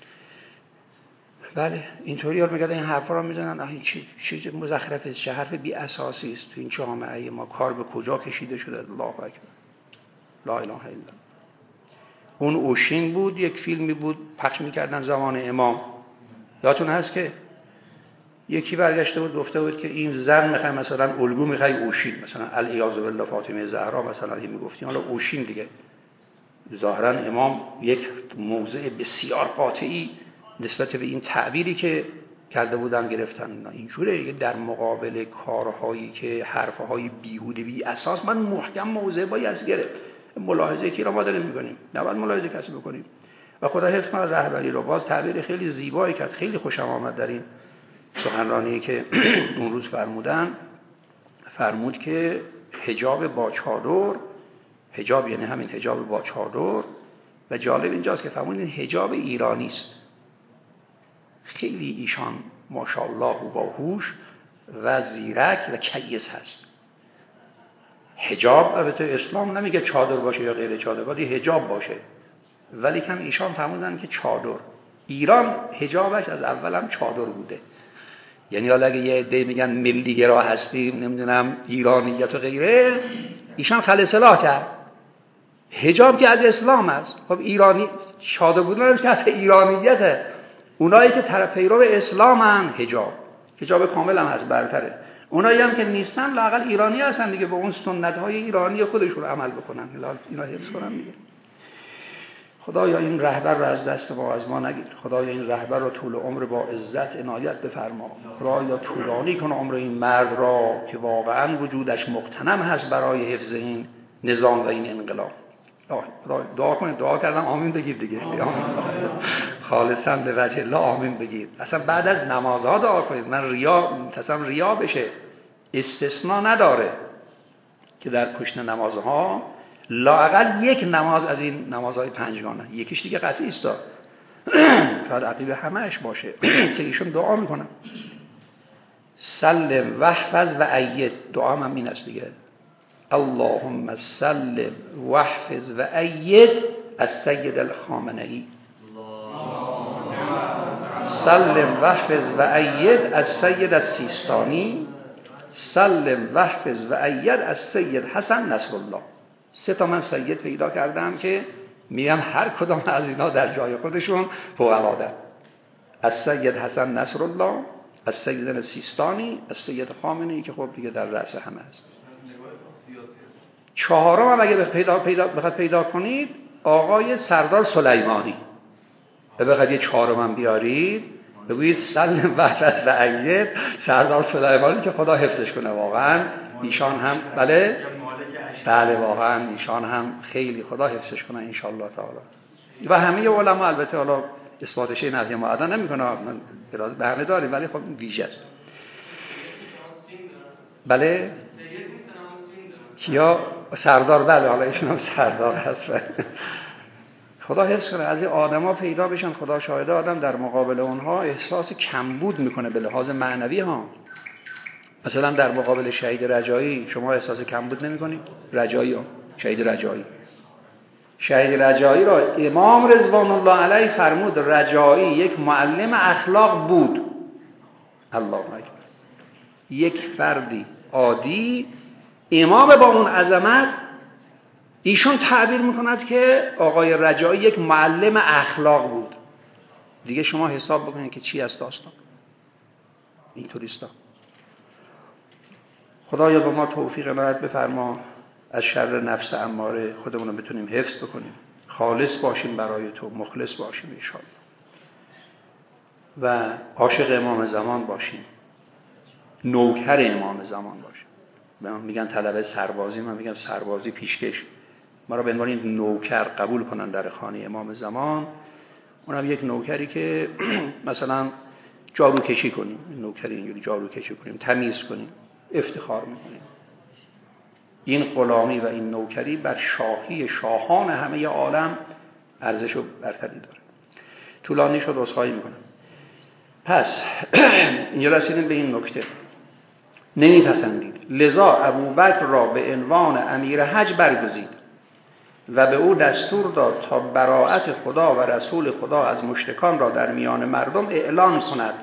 بله اینطوری ها میگن، این حرفا رو میزنن، آخه چی چیز مزخرفه، چه حرف بی اساسی است. تو این جامعه ما کار به کجا کشیده شده؟ الله اکبر، لا اله الا الله. اون اوشین بود، یک فیلمی بود پخش میکردن زمان امام، یادتون هست که یکی برگشته بود گفته بود که این زن میخوای مثلا الگو میخوای اوشین، مثلا العیاذ بالله فاطمه زهرا مثلا این میگفتیم، حالا اوشین دیگه. ظاهرا امام یک موضع بسیار قاطعی نسبت به این تعبیری که کرده بودن گرفتن. اینجوره دیگه، در مقابل کارهایی که حرفهای بیهوده بی اساس من محکم موضع باید گرفت. ملاحظه کی را ما داریم میکنیم، نباید ملاحظه کسی بکنیم. و خدا حفظ کنه رهبری رو. باز تعبیر خیلی زیبایی کرد، خیلی خوشم آمد در این سخنرانی که اون روز فرمودن. فرمود که حجاب با چادر، حجاب یعنی همین حجاب با چادر، و جالب اینجاست که فرمود این حجاب ایرانی است. خیلی ایشان ماشاءالله و باهوش و زیرک و کیس هست. حجاب البته اسلام نمیگه چادر باشه یا غیر چادر، باید حجاب باشه، ولی کم ایشان فرمودن که چادر. ایران حجابش از اول هم چادر بوده. یعنی حالا اگه یه عده میگن ملی گرا هستیم نمیدونم ایرانیت و غیره، ایشان خل اصلاح کرد. حجاب که از اسلام است. خب ایرانی چادر بودن که از ایرانیته. اونایی که طرف پیرو اسلامن حجاب حجاب کامل هم هست، برتره. اونایی هم که نیستن لااقل ایرانی هستن دیگه، به اون سنت های ایرانی خودشون عمل بکنن، اینا حفظ کنن دیگه. خدایا این رهبر رو از دست ما از ما نگیر. خدایا این رهبر رو طول عمر با عزت عنایت بفرما. خدایا طولانی کن عمر این مرد را که واقعا وجودش مغتنم هست برای حفظ این نظام و این انقلاب. دعا کنید، دعا کردم آمین بگید دیگه. خالصا به وجه الله آمین بگید. اصلا بعد از نمازها دعا کنید. من ریا تصم ریا بشه، استثناء نداره که در پشت نمازها لااقل یک نماز از این نمازهای پنجگانه، یکیش دیگه قطعی است شاید عقیب همهش باشه که ایشون دعا میکنن سلم واحفظ و اید. دعا هم این است دیگه، اللهم سلم واحفظ و اید السید الخامنه‌ای. سلم واحفظ و اید السید السیستانی. سلم واحفظ و اید السید حسن نصرالله. سه تا من سید پیدا کردم که میگم هر کدام از اینا در جای خودشون فوق‌العاده. السید حسن نصرالله، السید السیستانی، السید خامنه‌ای که خب دیگه در رأس همه است. چهارم هم اگه پیدا پیدا بخواد پیدا کنید آقای سردار سلیمانی. بخواد یه چهارم هم بیارید بگویید سلم واحفظ و اید سردار سلیمانی که خدا حفظش کنه. واقعا ایشان هم بله بله واقعا ایشان هم خیلی خدا حفظش کنه ان شاء الله تعالی. و همه علما البته حالا اثباتش نهی معدن نمیکنه، من اراده به همه داریم ولی خب ویژه است. بله کیا سردار، بله حالا ایشون هم سردار هست. خدا حفظ کنه از این آدما پیدا بشن. خدا شاهده آدم در مقابل اونها احساس کمبود میکنه به لحاظ معنوی ها. مثلا در مقابل شهید رجایی شما احساس کمبود نمی‌کنید؟ رجایی ها، شهید رجایی شهید رجایی را امام رضوان الله علیه فرمود رجایی یک معلم اخلاق بود. الله اکبر. یک فردی عادی، امام با اون عظمت، ایشون تعبیر میکند که آقای رجایی یک معلم اخلاق بود. دیگه شما حساب بکنید که چی است داستان اینطوریستا. خدایا به ما توفیق عنایت بفرما، از شر نفس اماره خودمون رو بتونیم حفظ بکنیم، خالص باشیم برای تو، مخلص باشیم انشاءالله و عاشق امام زمان باشیم، نوکر امام زمان باشیم. به من میگن طلبه سربازی، من میگم سربازی پیشکش. ما را به عنوان یک نوکر قبول کنن در خانه امام زمان. اونم یک نوکری که مثلا جارو کشی کنیم، نوکری اینجوری جارو کشی کنیم، تمیز کنیم، افتخار میکنیم. این غلامی و این نوکری بر شاهی شاهان همه عالم ارزش و برتری داره. طولانی شد، عذرخواهی میکنم. پس اینجا رسیدیم به این نکته. نمیپسندید، لذا ابوبکر را به عنوان امیر حج برگزید و به او دستور داد تا براءت خدا و رسول خدا از مشرکان را در میان مردم اعلان کند.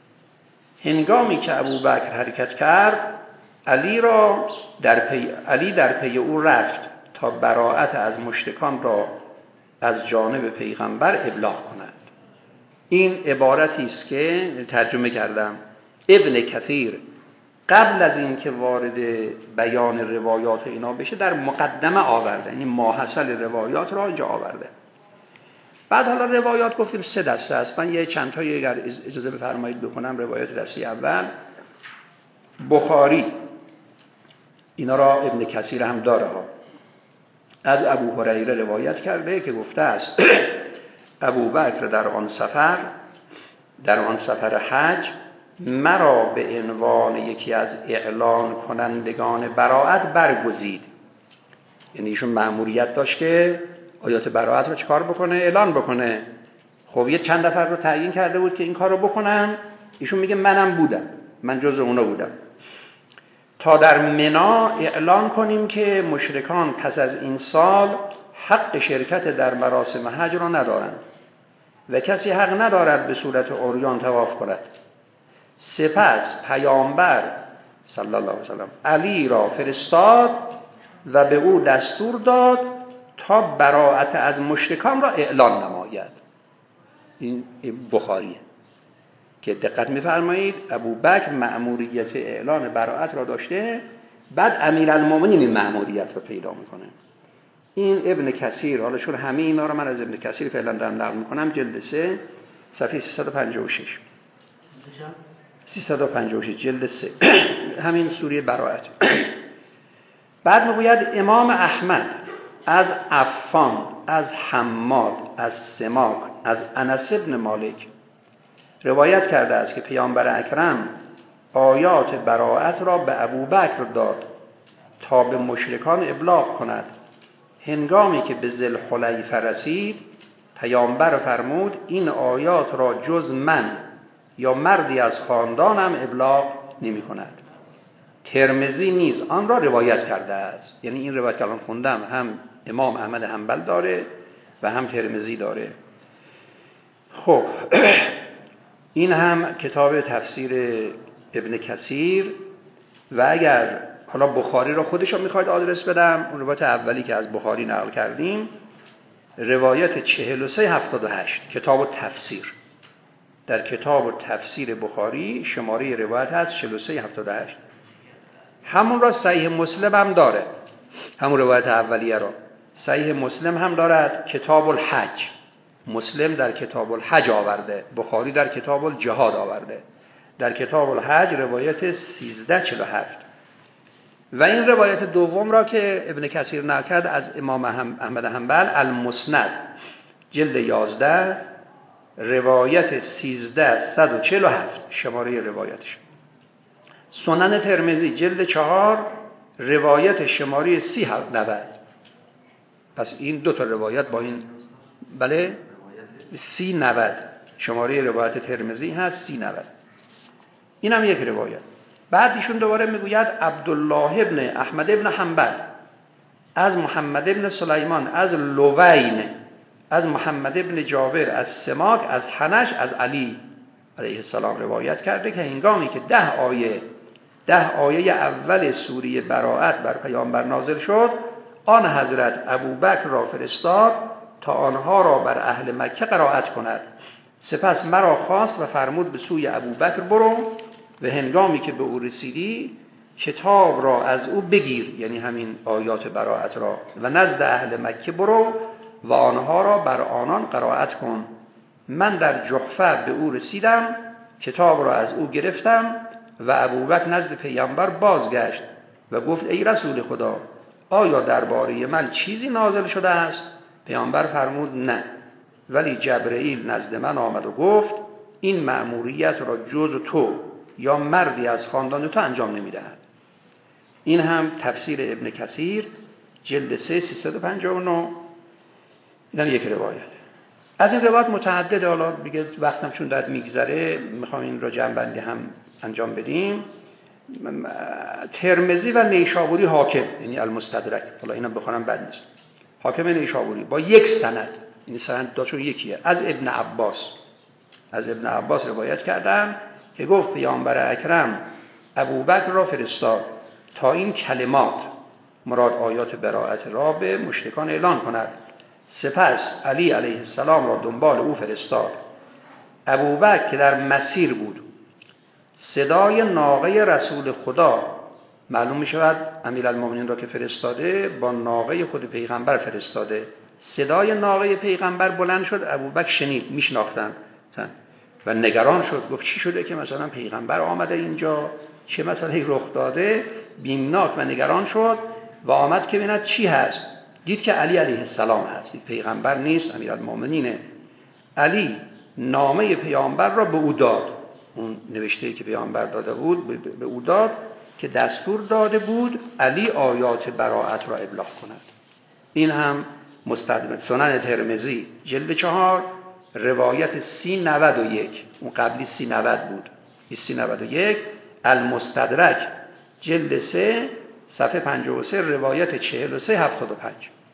هنگامی که ابوبکر حرکت کرد، علی را در پی علی در پی او رفت تا براءت از مشرکان را از جانب پیغمبر ابلاغ کند. این عبارتی است که ترجمه کردم. ابن کثیر قبل از این که وارد بیان روایات اینا بشه در مقدمه آورده، یعنی ماحصل روایات را اینجا آورده. بعد حالا روایات گفتیم سه دسته است. من یه چند تا اگر اجازه بفرمایید بکنم. روایات دسته اول بخاری، اینا را ابن کثیر هم داره ها، از ابو هریره روایت کرده که گفته است ابوبکر در آن سفر در آن سفر حج مرا به عنوان یکی از اعلان کنندگان براءت برگزید. یعنی ایشون مأموریت داشت که آیات براءت رو چیکار بکنه؟ اعلان بکنه. خب یه چند نفر رو تعیین کرده بود که این کار رو بکنن. ایشون میگه منم بودم، من جزء اونا بودم، تا در منا اعلان کنیم که مشرکان پس از این سال حق شرکت در مراسم حج را ندارند و کسی حق ندارد به صورت عریان طواف کند. سپس پیامبر صلی الله علیه و سلم علی را فرستاد و به او دستور داد تا براءت از مشرکان را اعلان نماید. این بخاریه که دقت می‌فرمایید ابوبکر مأموریت اعلان براءت را داشته، بعد امیرالمومنین این مأموریت را پیدا میکنه. این ابن کثیر، حالا چون همه اینا رو من از ابن کثیر فعلا دارم نقل میکنم، جلد سه صفحه سیصد و پنجاه و شش سیصد و پنجاه و شش جلد سه همین سوره براءت. بعد میگوید امام احمد از عفان، از حماد، از سماک، از انس ابن مالک روایت کرده است که پیامبر اکرم آیات براءت را به ابوبکر داد تا به مشرکان ابلاغ کند. هنگامی که به ذوالحلیفه رسید، پیامبر فرمود این آیات را جز من یا مردی از خاندانم ابلاغ نمی کند. ترمذی نیز آن را روایت کرده است. یعنی این روایت که الان خوندم هم امام احمد حنبل داره و هم ترمذی داره. خب این هم کتاب تفسیر ابن کثیر. و اگر حالا بخاری را خودش رو میخواید آدرس بدم، اون روایت اولی که از بخاری نقل کردیم روایت چهل و سه هفتاد و هشت کتاب التفسیر، در کتاب التفسیر بخاری شماره روایت هست چهل و سه هفتاد و هشت. همون را صحیح مسلم هم داره، همون روایت اولیه را صحیح مسلم هم دارد، کتاب الحج. مسلم در کتاب الحج آورده، بخاری در کتاب الجهاد آورده. در کتاب الحج روایت سیزده چهل و هفت. و این روایت دوم را که ابن کثیر نقل کرد از امام احمد حنبل المسند جلد یازده روایت سیزده صد و چهل و هفت شماره روایتش. سنن ترمذی جلد چهار روایت شماره سی نود. پس این دو تا روایت با این بله سی نود شماره روایت ترمذی هست سی نود. این هم یک روایت. بعد ایشون دوباره میگوید عبدالله ابن احمد ابن حنبل از محمد ابن سلیمان از لوین از محمد ابن جابر از سماک از حنش از علی علیه السلام روایت کرده که هنگامی که ده آیه ده آیه اول سوره براءت بر پیامبر نازل شد، آن حضرت ابوبکر را فرستاد تا آنها را بر اهل مکه قرائت کند. سپس مرا خواست و فرمود به سوی ابوبکر برو و هنگامی که به او رسیدی کتاب را از او بگیر، یعنی همین آیات براءت را، و نزد اهل مکه برو و آنها را بر آنان قرائت کن. من در جحفه به او رسیدم، کتاب را از او گرفتم و ابوبکر نزد پیامبر بازگشت و گفت ای رسول خدا، آیا درباره من چیزی نازل شده است؟ پیامبر فرمود نه، ولی جبرئیل نزد من آمد و گفت این مأموریت را جز تو یا مردی از خاندان تو انجام نمی‌دهد. این هم تفسیر ابن کثیر جلد سه سیصد و پنجاه و نه. این یک روایت. از این روایت متعدد، حالا دیگه وقتم چون داد میگذره میخوام این را جمع‌بندی هم انجام بدیم. ترمذی و نیشابوری حاکم، یعنی المستدرک، حالا اینم بخونم بد نیست، حاکم نیشابوری با یک سند، این سند داشون یکیه، از ابن عباس از ابن عباس روایت کردم که گفت پیامبر اکرم ابوبکر را فرستاد تا این کلمات، مراد آیات براءت را، به مشرکان اعلان کند. سپس علی علیه السلام را دنبال او فرستاد. ابوبکر که در مسیر بود، صدای ناقه رسول خدا، معلوم می شود امیرالمومنین را که فرستاده با ناقه خود پیغمبر فرستاده، صدای ناقه پیغمبر بلند شد، ابوبکر شنید، میشناختن و نگران شد، گفت چی شده که مثلا پیغمبر آمده اینجا، چه مسئله رخ داده؟ بیمناک و نگران شد و آمد که ببیند چی هست. دید که علی علیه السلام هست، دید پیغمبر نیست، امیرالمومنینه. علی نامه پیامبر را به او داد، اون نوشته‌ای که پیامبر داده بود به او داد که دستور داده بود علی آیات براءت را ابلاغ کند. این هم مستدرک سنن ترمذی جلد چهار روایت سی نود و یک، اون قبلی سی نود بود، سی نود و یک. المستدرک جلد سه صفحه پنجاه و سه روایت چهل و سه هفتاد و پنج.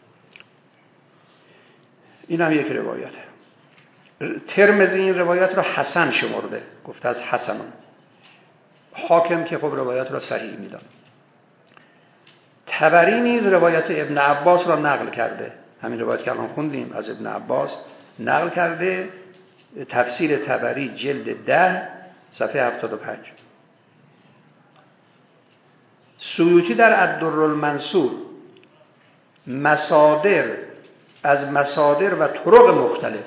این هم یک روایت. ترمذی این روایت را حسن شمرده، گفته از حسنون. حاکم که خب روایت را صحیح میدان. طبری نیز روایت ابن عباس را نقل کرده، همین روایت که الان خوندیم از ابن عباس نقل کرده. تفسیر طبری جلد ده صفحه هفتاد و پنج. سیوطی در الدرالمنصور مصادر از مصادر و طرق مختلف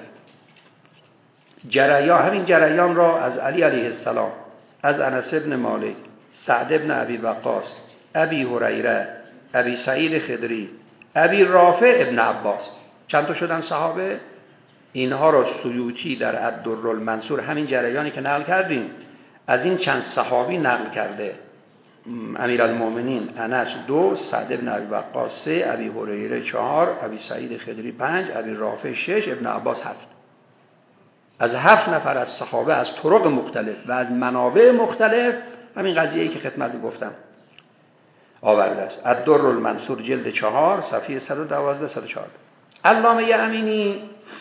جریان، همین جریان را از علی علیه السلام، از انس ابن مالک، سعد ابن ابی وقاص، ابی هریره، ابی سعید خدری، ابی رافع ابن عباس، چند تا شدن صحابه. اینها را سیوطی در الدرالمنصور، همین جریانی که نقل کردیم، از این چند صحابی نقل کرده. امیرالمومنین انس دو، سعد ابن ابی وقاص سه، ابی هریره چهار، ابی سعید خدری پنج، ابی رافع شش، ابن عباس هفت. از هفت نفر از صحابه از طرق مختلف و از منابع مختلف همین قضیه‌ای که خدمت گفتم آورده است. الدرالمنصور جلد چهار صفحه صد و دوازده صد و چهارده. علامه امینی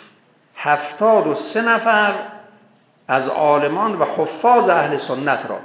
هفتاد و سه نفر از عالمان و حفاظ اهل سنت را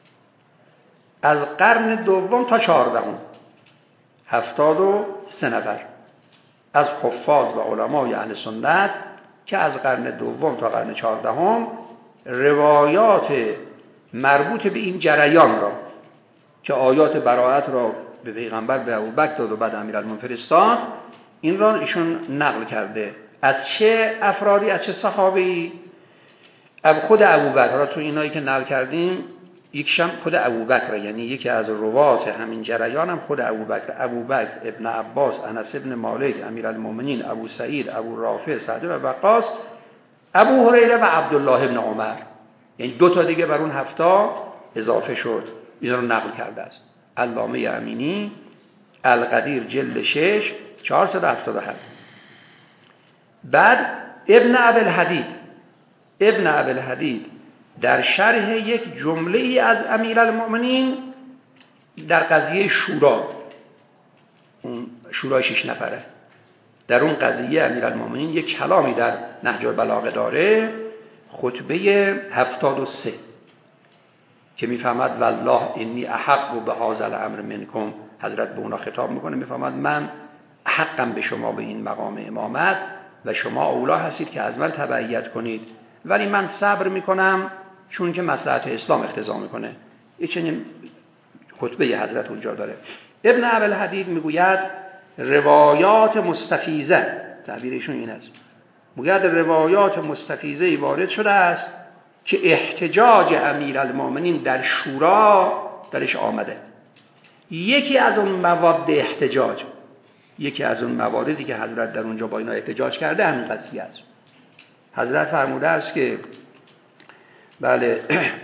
از قرن دوم تا چهاردهم، هفتاد و سه نفر از حفاظ و علمای اهل سنت که از قرن دوم تا قرن چهاردهم روایات مربوط به این جریان را که آیات براءت را به پیغمبر به ابوبکر داد و بعد امیرالمومنین فرستاد، این را ایشون نقل کرده. از چه افرادی، از چه صحابه‌ای؟ اب خود ابوبکر را تو اینایی که نقل کردیم یکیشم خود ابوبکر، یعنی یکی از روات همین جریان هم خود ابوبکر. ابوبکر ابن عباس، انس ابن مالک، امیرالمومنین، ابو سعید، ابو رافع، سعد بن وقاص، ابو هریره و عبدالله ابن عمر، یعنی دو تا دیگه بر اون هفتا اضافه شد. این رو نقل کرده است علامه امینی القدیر جلد شش چهارصد و هفتاد و هفت. بعد ابن ابوالحدید ابن ابوالحدید در شرح یک جمله ای از امیرالمومنین در قضیه شورا، اون شورای شش نفره، در اون قضیه امیرالمومنین یک کلامی در نهج البلاغه داره، خطبه هفتاد و سه که میفهمد والله انی احق به هذا الامر منکم، حضرت به اونا خطاب میکنه، میفهمد من حقم به شما به این مقام امامت و شما اولا هستید که از من تبعیت کنید، ولی من صبر میکنم چون که مصلحت اسلام اقتضا میکنه. این چنین خطبه حضرت اونجا داره. ابن ابوالحدید میگوید روایات مستفیضه، تعبیرشون این است، میگوید روایات مستفیضه وارد شده است که احتجاج امیرالمومنین در شورا درش آمده. یکی از اون مواد احتجاج، یکی از اون مواردی که حضرت در اونجا با اینا احتجاج کرده همین قضیه است. حضرت فرموده است که بله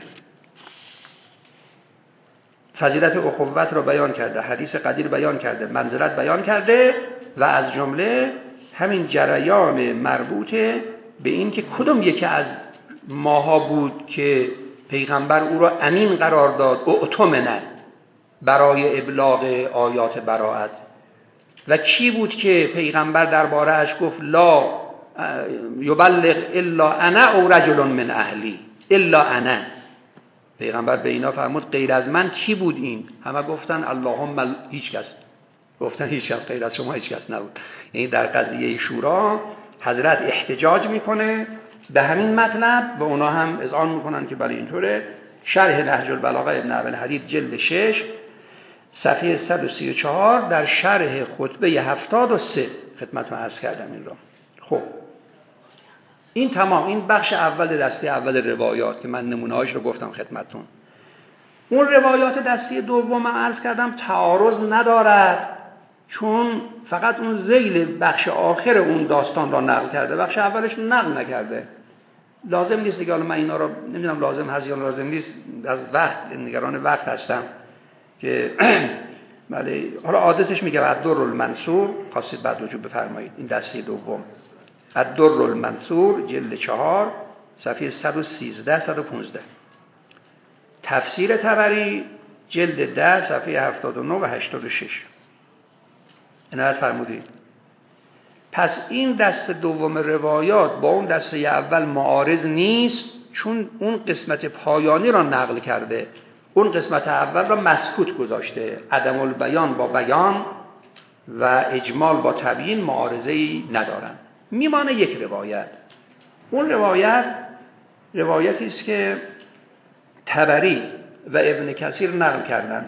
فضیلت اخوت را بیان کرده، حدیث قدیر بیان کرده، منزلت بیان کرده و از جمله همین جریان مربوطه به این که کدوم یکی از ماها بود که پیغمبر او را امین قرار داد اؤتمنه برای ابلاغ آیات براءت، و کی بود که پیغمبر درباره اش گفت لا یبلغ الا انا او رجل من اهلی الا انا. پیغمبر به اینا فرمود غیر از من کی بود؟ این همه گفتن اللهم هیچ کس، گفتن هیچ کس غیر از شما هیچ کس نبود. یعنی در قضیه شورا حضرت احتجاج میکنه به همین مطلب و اونا هم اذعان میکنن که برای اینطوره. شرح نهج البلاغه ابن ابوالحدید جلد شش صفحه صد و سی و چهار در شرح خطبه هفتاد و سه خدمتتون عرض کردم این را. خب این تمام، این بخش اول دسته اول روایات که من نمونه‌هاش رو گفتم خدمتتون. اون روایات دسته دوم من عرض کردم تعارض ندارد، چون فقط اون ذیل بخش آخر اون داستان را نقل کرده، بخش اولش نقل نکرده. لازم نیست دیگه، حالا من اینا رو نمیدونم لازم هست یا لازم نیست، از وقت نگران وقت هستم که بله حالا عادتش میگه الدر المنصور، خواستید بعد رجوع بفرمایید. این دسته دوم الدر المنصور جلد چهار صفحه صد و سیزده صد و پانزده. تفسیر طبری جلد ده صفحه هفتاد و نه و هشتاد و شش. عنایت فرمودید. پس این دست دوم روایات با اون دسته اول معارض نیست، چون اون قسمت پایانی را نقل کرده، اون قسمت اول را مسکوت گذاشته. عدم البیان با بیان و اجمال با تبیین معارضه‌ای ندارن. میمانه یک روایت. اون روایت روایتی است که طبری و ابن کثیر نقل کردن.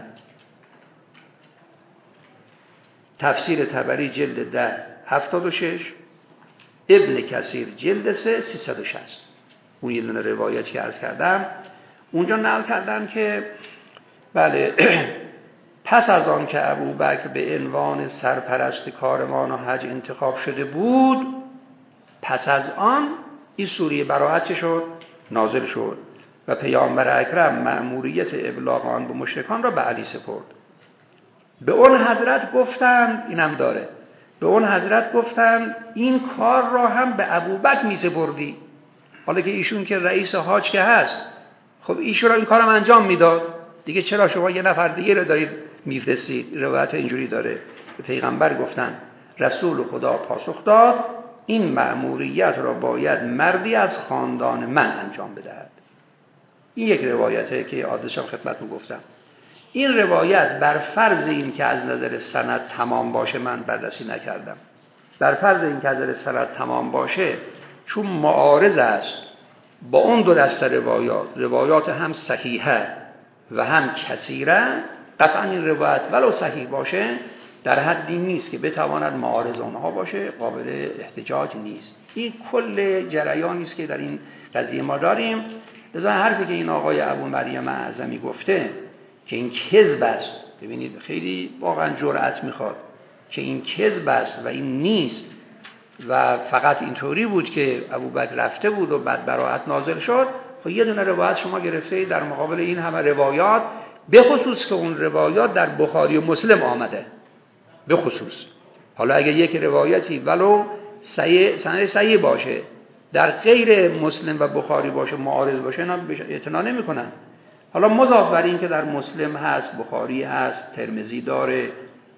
تفسیر طبری جلد ده هفتاد و شش، ابن کثیر جلد سه سیصد و شصت. اون یه دونه روایتی که عرض کردم اونجا نقل کردم که بله پس از آن که ابوبکر به عنوان سرپرست کاروان و حج انتخاب شده بود، پس از آن این سوره براءت شد نازل شد و پیامبر اکرم مأموریت ابلاغ آن به مشرکان را به علی سپرد. به اون حضرت گفتند، اینم داره، به اون حضرت گفتند این کار را هم به ابوبکر می‌سپردی. حالا که ایشون که رئیس حاج که هست، خب ایشون را این کارم انجام میداد دیگه، چرا شما یه نفر دیگه رو دارید میفرستید؟ روایت اینجوری داره. به پیغمبر گفتن رسول خدا پاسخ داد این مأموریت را باید مردی از خاندان من انجام بدهد. این یک روایته که آدرسش خدمتتون گفتم. این روایت بر فرض این که از نظر سند تمام باشه من بررسی نکردم. بر فرض این که از نظر سند تمام باشه، چون معارض است با اون دو دسته روایات، روایات هم صحیحه و هم کثیره، قطعا این روایت ولو صحیح باشه در حدی نیست که بتواند معارض اونها باشه، قابل احتجاج نیست. این کل جریانی است که در این قضیه ما داریم. لذا حرفی که این آقای ابو مریم اعظمی گفته که این کذب است، ببینید خیلی واقعا جرأت میخواد که این کذب است و این نیست و فقط اینطوری بود که ابوبکر رفته بود و بعد براءت نازل شد. خب یه دونه روایت شما گرفته در مقابل این همه روایات، به خصوص که اون روایات در بخاری و مسلم آمده به خصوص. حالا اگه یک روایتی ولو صحیح سند صحیح باشه در غیر مسلم و بخاری باشه، معارض باشه، اینا اعتنا نمی‌کنن. حالا مضاف بر این که در مسلم هست، بخاری هست، ترمذی داره،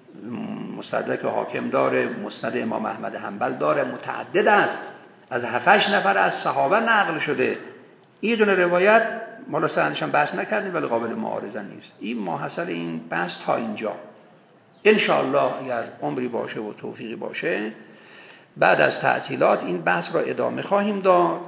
مستدرک حاکم داره، مسند امام احمد حنبل داره، متعدد است، از هفتش نفر از صحابه نقل شده. این دونه روایت ما سندش هم بحث نکردیم ولی قابل معارضه نیست. این ماحصل این بحث تا اینجا. ان شاء الله اگر عمری باشه و توفیقی باشه بعد از تعطیلات این بحث را ادامه خواهیم داد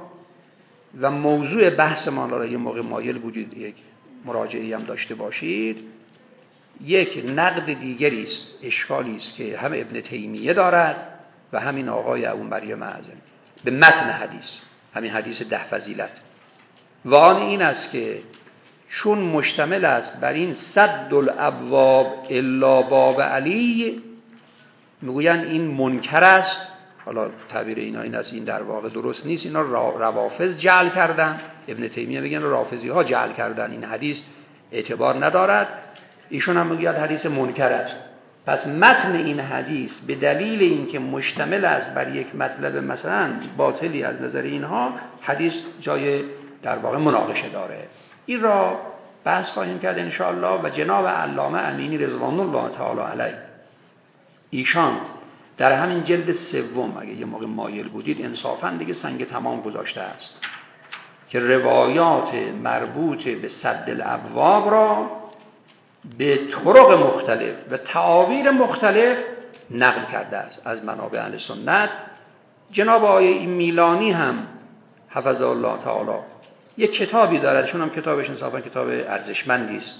و موضوع بحث ما را یه موقع مایل بودید یک مراجعه‌ای هم داشته باشید. یک نقد دیگری است، اشکالی است که هم ابن تیمیه دارد و همین آقای ابو مریم اعظمی به متن حدیث، همین حدیث ده فضیلت، و آن این است که چون مشتمل است بر این سد الابواب الا باب علی، میگویند این منکر است. حالا تعبیر اینا این است، این در واقع درست نیست، اینا روافض جعل کردن، ابن تیمیه میگن رافضی ها جعل کردن، این حدیث اعتبار ندارد. ایشون هم میگوید حدیث منکر است. پس متن این حدیث به دلیل اینکه مشتمل است بر یک مطلب مثلا باطلی از نظر اینها، حدیث جای در واقع مناقشه داره. این را بحث خواهیم کرد ان شاء الله. و جناب علامه امینی رضوان الله تعالی علیه، ایشان در همین جلد سوم اگه یه موقع مایل بودید انصافاً دیگه سنگ تمام گذاشته است که روایات مربوط به سد الابواب را به طرق مختلف و تعابیر مختلف نقل کرده است از منابع اهل سنت. جناب آقای میلانی هم حفظه الله تعالی یک کتابی دارد، چون هم کتابش انصافا کتاب ارزشمندی است،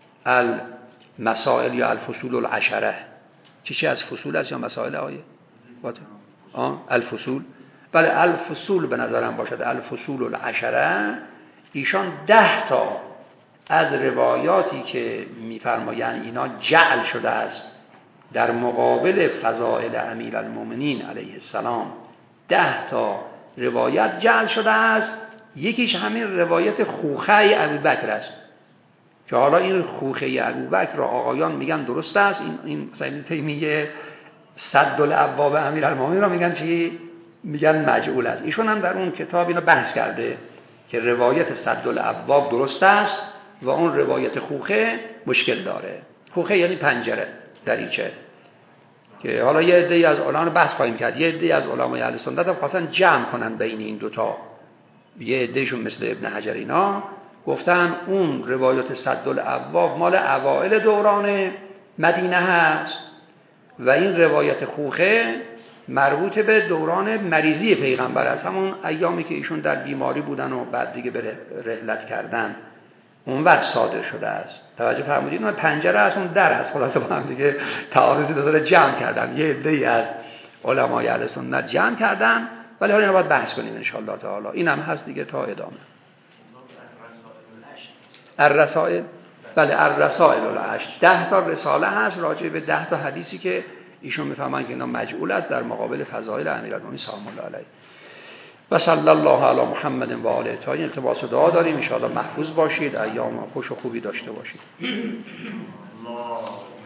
المسائل یا الفصول العشره. چی چی از فصول است یا مسائل آیه؟ آه الفصول. بله الفصول به نظرم باشد، الفصول العشره. ایشان ده تا از روایاتی که میفرمایند اینا جعل شده است در مقابل فضائل امیرالمومنین علیه السلام، ده تا روایت جعل شده است. یکیش همین روایت خوخه ابوبکر است که حالا این خوخه ابوبکر را آقایان میگن درست است، این این تیمیه سد الابواب امیرالمومنین را میگن چی؟ میگن مجعول است. ایشون هم در اون کتاب اینو بحث کرده که روایت سد الابواب درست است و اون روایت خوخه مشکل داره. خوخه یعنی پنجره، دریچه، که حالا یه عده‌ای از علما بحث خواهیم کرد، یه عده‌ای از علمای اهل سنت هم خواستن جمع کنن بین این دوتا. یه عده‌شون مثل ابن حجر اینا گفتن اون روایت سد الابواب مال اوائل دوران مدینه هست و این روایت خوخه مربوط به دوران مریضی پیغمبر است، همون ایامی که ایشون در بیماری بودن و بعد دیگه به رحلت کردن اون وقت صادر شده است. توجه فرمودید؟ اون پنجره است، اون در است. خلاصه با هم دیگه تعارضی داره جمع کردن، یه عده‌ای از علمای اهل سنت جمع کردن. ولی حالا اینا باید بحث کنیم ان شاء الله تعالی. اینم هست دیگه تا ادامه. الرسائل، بله الرسائل العشر، ده تا رساله هست راجع به ده تا حدیثی که ایشون میفهمن که اینا مجعول است در مقابل فضائل امیرالمومنین سلام الله علیه. و صلی الله علی محمد و آله الطاهرین. التماس دعا داریم ان شاء الله محفوظ باشید، ایام خوش و خوبی داشته باشید.